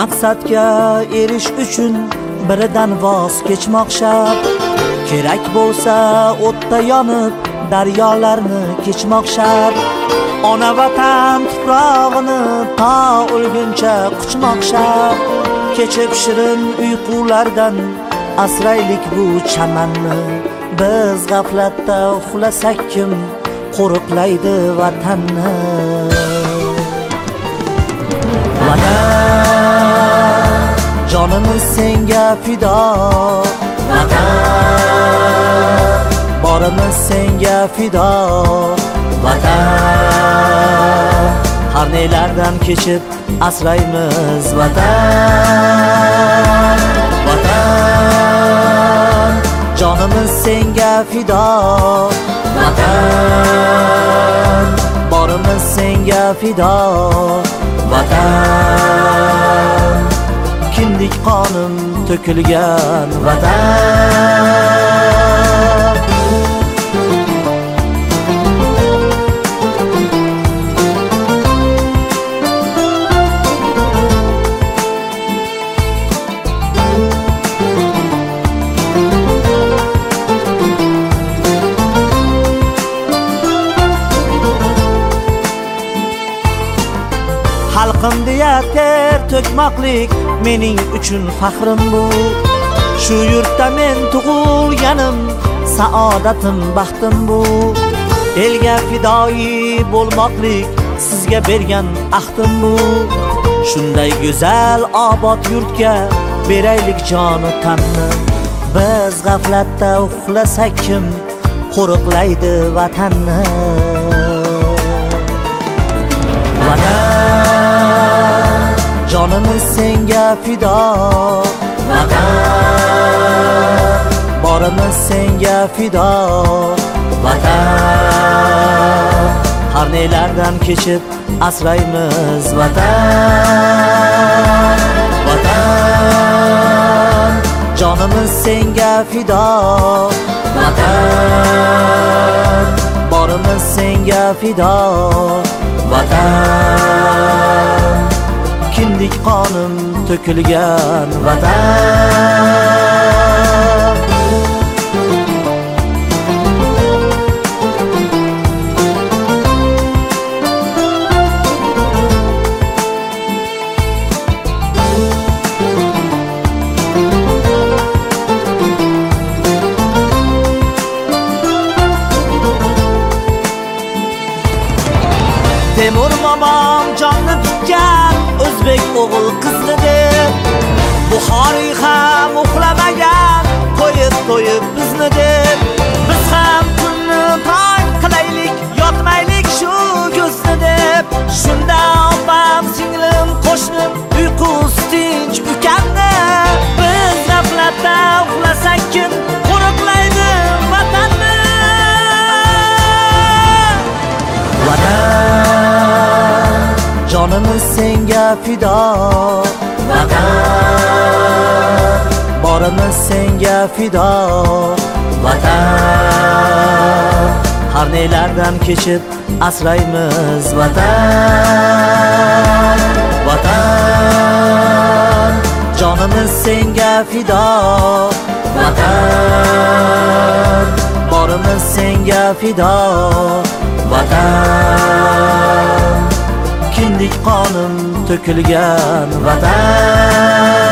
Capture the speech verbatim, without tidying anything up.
Maqsadga erish uchun biridan voz kechmoq shart. Kerak bo'lsa o'tda yonib daryolarni kechmoq shart. Ona vatan tuprog'ini to o'lguncha quchmoq shart. Kechib shirin uyqulardan asraylik bu chamanni. Biz g'aflatda uxlasak kim qo'riqlaydi vatanni? Vatan, jonimiz senga fido. Vatan, borimiz senga fido. Vatan, har nelardan kechib asraymiz vatan. Vatan, jonimiz senga fido. Vatan, borimiz senga fido. Vatan, kindik qonim to'kilgan vatan. Xalqim deya ter to'kmoqlik mening uchun faxrim bu. Shu yurtda men tug'ilganim saodatim baxtim bu. Elga fidoyi bo'lmoqlik sizga bergan ahdim bu. Shunday go'zal obod yurtga beraylik joni tanni. Biz g'aflatda uxlasak kim qo'riqlaydi vatanni? Vatan, jonimiz senga fido. Vatan, borimiz senga fido. Vatan, har nelardan kechib asraymiz vatan. Vatan, jonimiz senga fido. Vatan, borimiz senga fido. Vatan, kindik qonim to'kilgan vatan. Temur momom jonni tutgan o'zbek o'g'il qizni deb, Buxoriy ham uxlamagan to'yib to'yib bizni deb. Biz ham kunni tong qilaylik, yotmaylik shu ko'zni deb. Shunda opam, singlim, qo'shnim uyqusiz tinch ukamni. Biz g'aflatda uxlasak kim qo'riqlaydi vatanni? Vatan, jonimiz senga fido. Vatan, borimiz senga fido. Vatan, har nelardan kechib asraymiz vatan. Vatan, jonimiz senga fido. Vatan, borimiz senga fido. Vatan, kindik qonim to'kilgan vatan.